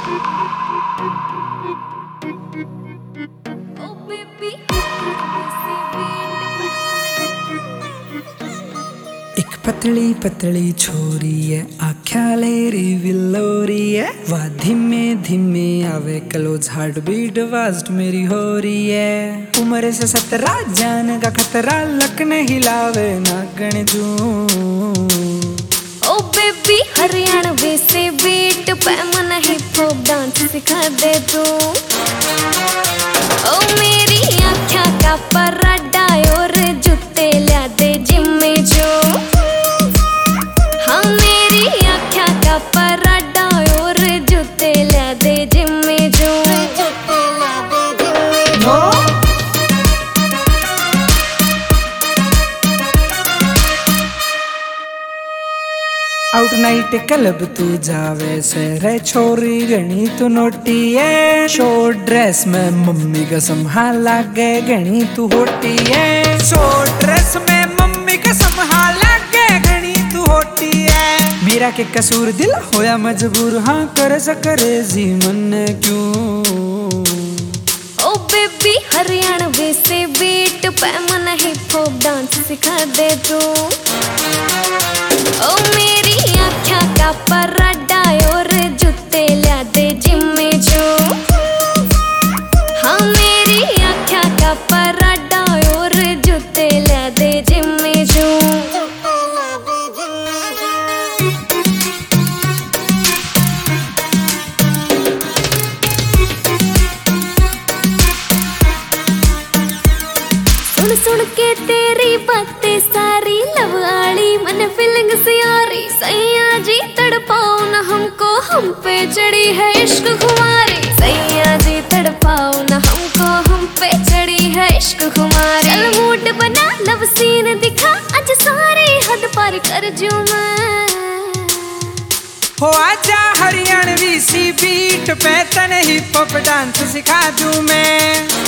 एक पतली पतली छोरी है, आख्या लेरी विलोरी है, वा धीमे धीमे आवे क्लोज, हार्ट बीट फास्ट मेरी हो रही है। उम्र से 17 जान का खतरा, लक ने हिलावे नागण जू। ओ बेबी हरियाणवी से बीट पे मन हिप हॉप डांस सिखा दे तू। ओ मेरी आँखा का पराठा और जूते ला दे जिम में जो। हाँ मेरी आँखा का पराठा और जूते ला दे जिम में जो। आउट नाइट क्लब तू जावे से रे छोरी गणी तू नोटी है। शॉर्ट ड्रेस में मम्मी कसम हाँ लागे गणी तू होटी है। शॉर्ट ड्रेस में मम्मी कसम हाँ लागे गणी तू होटी है। मेरा के कसूर दिल होया मजबूर, हाँ कर सकरे जी मन क्यों। ओ बेबी हरियाणवी से बीट पे मन हिप हॉप डांस सिखा दे तू। ओ मेरी आँखा का पराठा और जूते ला दे जिम में जो। हाँ मेरी आँखा का पराठा और जूते ला दे जिम में जो। सुन सुन के तेरी बातें सारी लव आली मन फीलिंग सियारी। सैया जी तड़पाओ न हमको, हम पे चढ़ी है इश्क खुमारी। सैया जी तड़पाओ न हमको, हम पे चढ़ी है इश्क खुमारी। चल मूड बना लव सीन दिखा, आज सारी हद पार कर जूं मैं। हो आजा हरियाणवी सी बीट पे तने हिप हॉप डांस सिखा दूं मैं।